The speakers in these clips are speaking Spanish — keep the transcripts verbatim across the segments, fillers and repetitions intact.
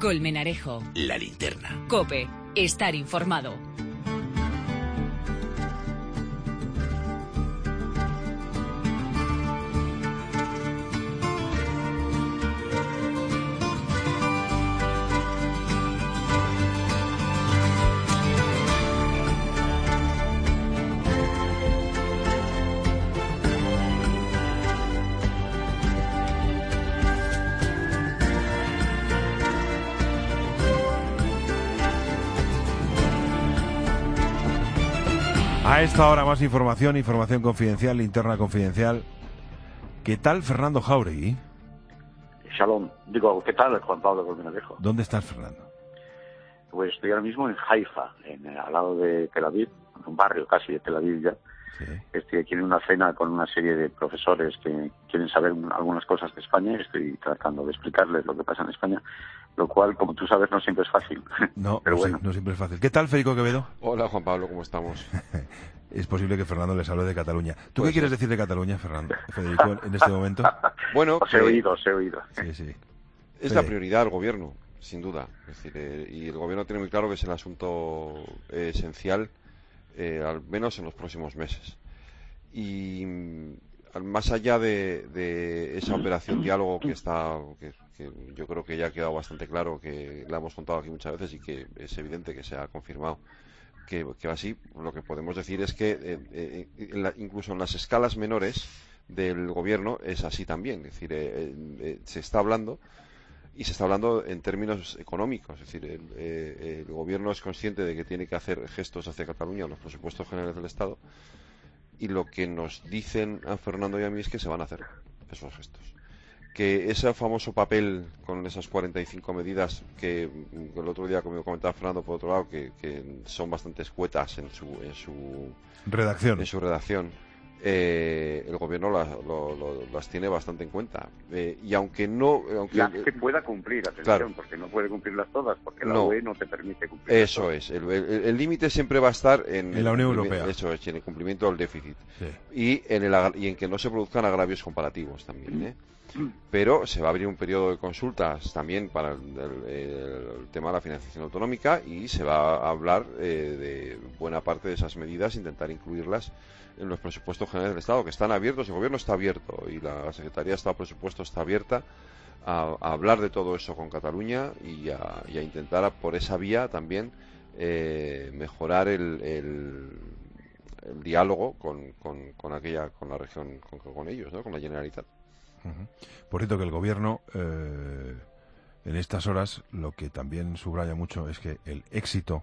Colmenarejo. La Linterna. COPE. Estar informado. A esta hora más información, información confidencial, linterna confidencial. ¿Qué tal Fernando Jáuregui? Shalom. Digo, ¿qué tal Juan Pablo Colmenarejo? ¿Dónde estás, Fernando? Pues estoy ahora mismo en Haifa, en, al lado de Tel Aviv, un barrio casi de Tel Aviv ya. Sí. Estoy aquí en una cena con una serie de profesores que quieren saber algunas cosas de España y estoy tratando de explicarles lo que pasa en España, lo cual, como tú sabes, no siempre es fácil. No, pero no, bueno. no siempre es fácil. ¿Qué tal, Federico Quevedo? Hola, Juan Pablo, ¿cómo estamos? Es posible que Fernando les hable de Cataluña. ¿Tú pues qué quieres sí. decir de Cataluña, Fernando, Federico, en este momento? Bueno, os he oído, os he oído. Sí, sí. Es Fede. la prioridad del gobierno, sin duda. Es decir, eh, y el gobierno tiene muy claro que es el asunto eh, esencial, eh, al menos en los próximos meses. Y mm, más allá de, de esa operación diálogo que está, que, que yo creo que ya ha quedado bastante claro, que la hemos contado aquí muchas veces y que es evidente que se ha confirmado que, que así, lo que podemos decir es que eh, eh, en la, incluso en las escalas menores del gobierno es así también. Es decir, eh, eh, se está hablando y se está hablando en términos económicos. Es decir, el, eh, el gobierno es consciente de que tiene que hacer gestos hacia Cataluña en los presupuestos generales del Estado. Y lo que nos dicen a Fernando y a mí es que se van a hacer esos gestos. Que ese famoso papel con esas cuarenta y cinco medidas que el otro día, como comentaba Fernando, por otro lado, que, que son bastante escuetas en su, en su redacción, en su redacción eh, el gobierno las, lo, lo, las tiene bastante en cuenta. Eh, y aunque no... Aunque, las que pueda cumplir, atención, claro, porque no puede cumplirlas todas, porque la no, U E no te permite cumplir. Eso todas. es, el límite siempre va a estar en, en la Unión Europea. Eso es, en el cumplimiento del déficit. Sí. Y, en el, y en que no se produzcan agravios comparativos también, ¿eh? Pero se va a abrir un periodo de consultas también para el, el, el tema de la financiación autonómica y se va a hablar eh, de buena parte de esas medidas, intentar incluirlas en los presupuestos generales del Estado, que están abiertos, el gobierno está abierto y la Secretaría de Estado de Presupuesto está abierta a, a hablar de todo eso con Cataluña y a, y a intentar a, por esa vía también eh, mejorar el, el, el diálogo con, con, con aquella, con la región, con, con ellos, ¿no? Con la Generalitat. Uh-huh. Por cierto, que el gobierno eh, en estas horas lo que también subraya mucho es que el éxito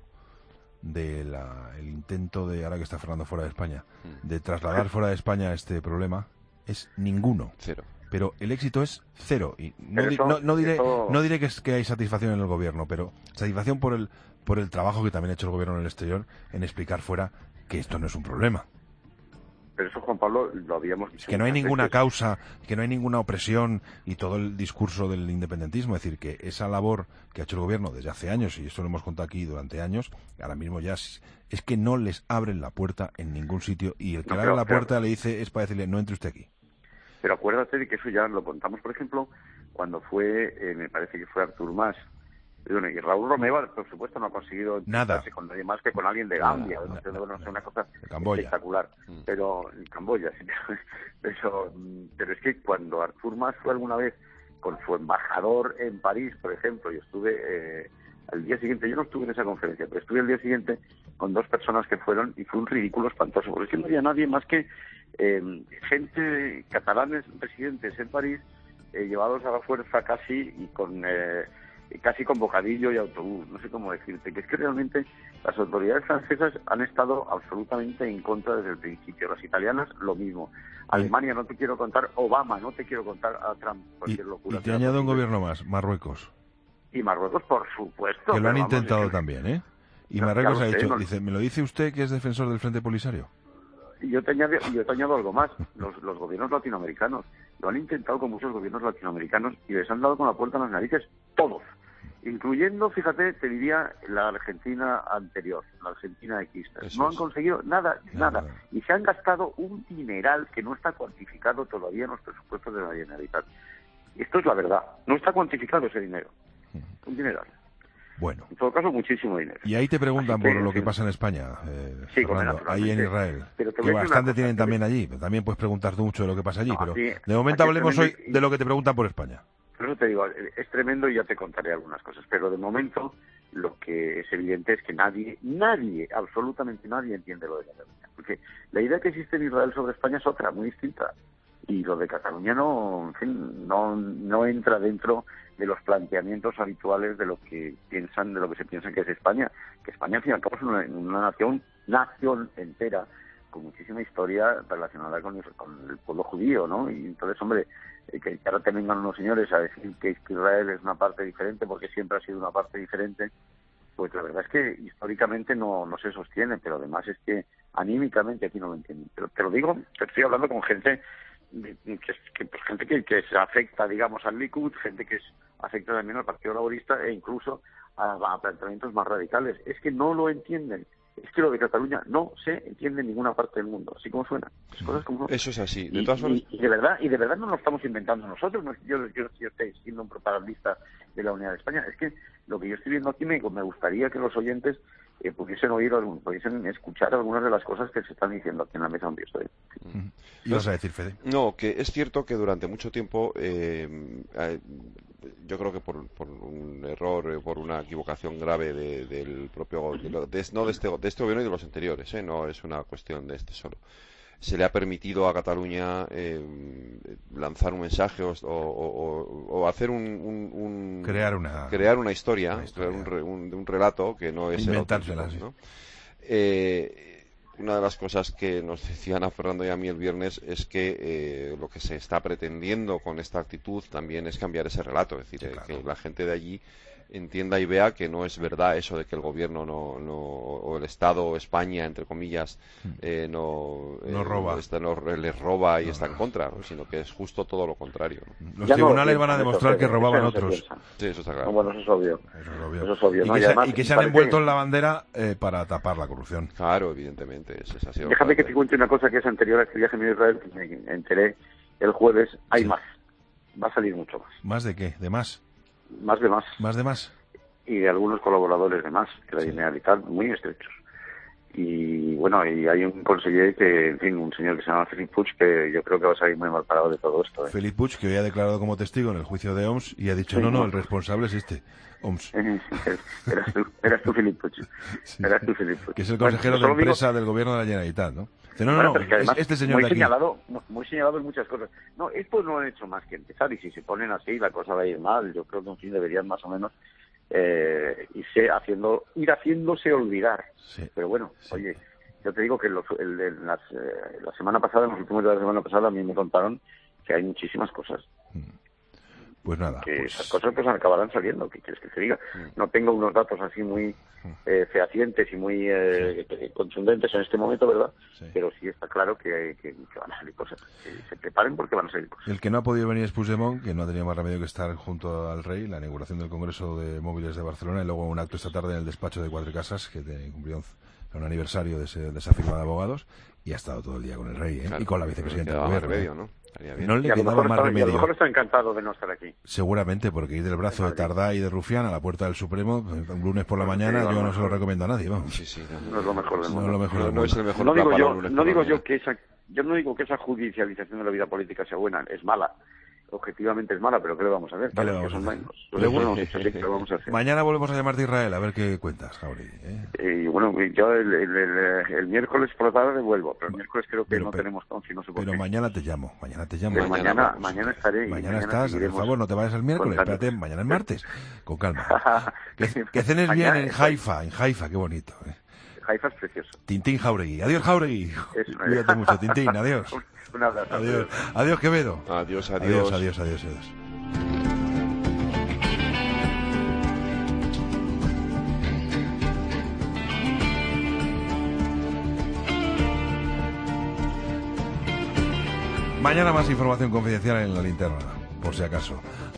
de la, el intento de, ahora que está Fernando fuera de España, de trasladar fuera de España este problema es ninguno. Cero. Pero el éxito es cero. Y no, eso, no, no diré, eso... no diré que, es, que hay satisfacción en el gobierno, pero satisfacción por el, por el trabajo que también ha hecho el gobierno en el exterior en explicar fuera que esto no es un problema. Pero eso, Juan Pablo, lo habíamos dicho. Es que no hay ninguna causa, que no hay ninguna opresión y todo el discurso del independentismo. Es decir, que esa labor que ha hecho el gobierno desde hace años, y eso lo hemos contado aquí durante años, ahora mismo ya es, es que no les abren la puerta en ningún sitio y el que no, le pero, abre la puerta pero, le dice es para decirle no entre usted aquí. Pero acuérdate de que eso ya lo contamos, por ejemplo, cuando fue, eh, me parece que fue Artur Mas. Y, bueno, y Raúl Romeva, por supuesto, no ha conseguido nada con nadie más que con alguien de Gambia, nada, no, sé, nada, no sé, nada. una cosa Camboya. espectacular. Mm. Pero en Camboya, sí, pero, pero es que cuando Artur Mas fue alguna vez con su embajador en París, por ejemplo, yo estuve eh, al día siguiente, yo no estuve en esa conferencia, pero estuve al día siguiente con dos personas que fueron y fue un ridículo espantoso, porque es que no había nadie más que eh, gente, catalanes residentes en París, eh, llevados a la fuerza casi y con... Eh, casi con bocadillo y autobús, no sé cómo decirte, que es que realmente las autoridades francesas han estado absolutamente en contra desde el principio, las italianas lo mismo, Alemania no te quiero contar, Obama no te quiero contar, a Trump cualquier y, locura. Y te añado un gobierno más, Marruecos. Y Marruecos, por supuesto. Que lo han vamos, intentado es que... también, ¿eh? Y no, Marruecos ha sé, dicho, no... dice, ¿me lo dice usted que es defensor del Frente Polisario? Y yo te añado, yo te añado algo más, los, los gobiernos latinoamericanos lo han intentado con muchos gobiernos latinoamericanos y les han dado con la puerta en las narices todos. Incluyendo, fíjate, te diría la Argentina anterior, la Argentina de Kirchner. Eso no es. han conseguido nada, nada, nada. Y se han gastado un dineral que no está cuantificado todavía en los presupuestos de la Generalitat. Y esto es la verdad, no está cuantificado ese dinero. Un dineral. Bueno. En todo caso, muchísimo dinero. Y ahí te preguntan que, por lo sí. que pasa en España, eh, sí, Fernando, ahí en Israel. Pero que bastante tienen también allí. También puedes preguntar tú mucho de lo que pasa allí, no, pero sí, de momento hablemos hoy y... de lo que te preguntan por España. Por eso te digo, es tremendo y ya te contaré algunas cosas. Pero de momento, lo que es evidente es que nadie, nadie, absolutamente nadie entiende lo de Cataluña. Porque la idea que existe en Israel sobre España es otra, muy distinta. Y lo de Cataluña no, en fin, no, no entra dentro de los planteamientos habituales de lo que piensan, de lo que se piensa que es España. Que España, al fin y al cabo, es una, una nación, nación entera, con muchísima historia relacionada con el, con el pueblo judío, ¿no? Y entonces, hombre, eh, que ahora te vengan unos señores a decir que Israel es una parte diferente porque siempre ha sido una parte diferente, pues la verdad es que históricamente no, no se sostiene, pero además es que anímicamente aquí no lo entienden. Pero te lo digo, te estoy hablando con gente que, que, pues, gente que, que se afecta, digamos, al Likud, gente que es, afecta también al Partido Laborista e incluso a, a planteamientos más radicales. Es que no lo entienden. Es que lo de Cataluña no se entiende en ninguna parte del mundo, así como suena. Cosas como... Eso es así. De y, todas formas... y, y de verdad, y de verdad no lo estamos inventando nosotros. No, yo, yo, yo estoy siendo un propagandista de la unidad de España. Es que lo que yo estoy viendo aquí me, me gustaría que los oyentes eh, pudiesen oír, pudiesen escuchar algunas de las cosas que se están diciendo aquí en la mesa donde yo estoy. ¿Y vas a decir, Fede? No, que es cierto que durante mucho tiempo, eh, eh, yo creo que por, por un error, eh, por una equivocación grave de, del propio, de lo, de, no de este, de este gobierno y de los anteriores, eh, no es una cuestión de este solo, se le ha permitido a Cataluña eh, lanzar un mensaje o, o, o, o hacer un, un, un crear una crear una historia, una historia. Crear un, un, un relato que no es inventársela, el ¿no? eh, Una de las cosas que nos decían a Fernando y a mí el viernes es que eh, lo que se está pretendiendo con esta actitud también es cambiar ese relato, es decir, sí, claro. que la gente de allí entienda y vea que no es verdad eso de que el gobierno no, no o el Estado o España, entre comillas, eh, no, eh, no roba, está, no, les roba y no, está en contra, ¿no? Sino que es justo todo lo contrario, ¿no? Los ya tribunales no van a demostrar que robaban no otros. Sí, eso está claro. No, bueno, eso es obvio. Eso es obvio. Eso es obvio y, ¿no? que y, se, además, y que se han parece... envuelto en la bandera eh, para tapar la corrupción. Claro, evidentemente. Eso es así. Déjame que te cuente una cosa que es anterior a este viaje a Israel, que me enteré el jueves. Hay sí. más. Va a salir mucho más. ¿Más de qué? ¿De más? Más de más. ¿Más de más? Y de algunos colaboradores de más, que la Generalitat, muy estrechos. Y bueno, y hay un conseller que, en fin, un señor que se llama Felip Puig, que yo creo que va a salir muy mal parado de todo esto. ¿eh? Felip Puig, que hoy ha declarado como testigo en el juicio de Oms y ha dicho, sí, no, no, el responsable es este, Oms. eras tú, eras tú Felip Puig. Sí, eras tú Felip Puig. Que es el consejero bueno, de empresa digo... del gobierno de la Generalitat, ¿no? Dice, no, no, bueno, no, es además, este señor muy de aquí. Señalado, muy señalado en muchas cosas. No, esto no han hecho más que empezar, y si se ponen así la cosa va a ir mal. Yo creo que en fin deberían más o menos eh, irse haciendo, ir haciéndose olvidar. Sí, pero bueno, sí. Oye, yo te digo que los, el, el, las, eh, la semana pasada, en los últimos días de la semana pasada, a mí me contaron que hay muchísimas cosas. Pues nada. Que pues... esas cosas pues acabarán saliendo, ¿qué quieres que te diga? No tengo unos datos así muy eh, fehacientes y muy eh, sí. contundentes en este momento, ¿verdad? Sí. Pero sí está claro que, que, que van a salir cosas. Que se preparen porque van a salir cosas. El que no ha podido venir es Puigdemont, que no ha tenido más remedio que estar junto al rey, la inauguración del Congreso de Móviles de Barcelona y luego un acto esta tarde en el despacho de Cuatro Casas, que cumplió un aniversario de, ese, de esa firma de abogados, y ha estado todo el día con el rey, ¿eh? Claro, y con la vicepresidenta del gobierno. Remedio, ¿no? No le quedaba más está, remedio. Y a lo mejor está encantado de no estar aquí. Seguramente, porque ir del brazo de Tardá y de Rufián a la puerta del Supremo, un lunes por la mañana, yo no se lo recomiendo a nadie, vamos. Sí, sí, no, no es lo mejor del mundo. No es lo mejor no, del no mundo. es el mejor no digo yo, lunes no digo yo que esa, yo no digo que esa judicialización de la vida política sea buena, es mala. Objetivamente es mala, pero ¿qué le vamos a hacer? ¿Qué le vamos a hacer? Menos. Pues bueno, sí, sí, ¿qué vamos a hacer? Mañana volvemos a llamarte a Israel, a ver qué cuentas, Jauregui. ¿eh? Y bueno, yo el, el, el, el miércoles por la tarde vuelvo, pero el miércoles creo que pero, no pero, tenemos confi, no sé por Pero qué. mañana te llamo, mañana te llamo. Pero mañana, mañana, vamos, mañana estaré. Mañana, mañana estás, por favor, no te vayas el miércoles, espérate, mañana es martes, con calma. que, que cenes bien en Haifa, en Haifa, qué bonito. ¿eh? Haifa es precioso. Tintín Jauregui. Adiós, Jauregui. Eso, Cuídate mucho, Tintín, adiós. Un abrazo. Adiós, adiós, Quevedo. Adiós, adiós. Adiós, adiós, adiós, adiós. Mañana más información confidencial en La Linterna, por si acaso.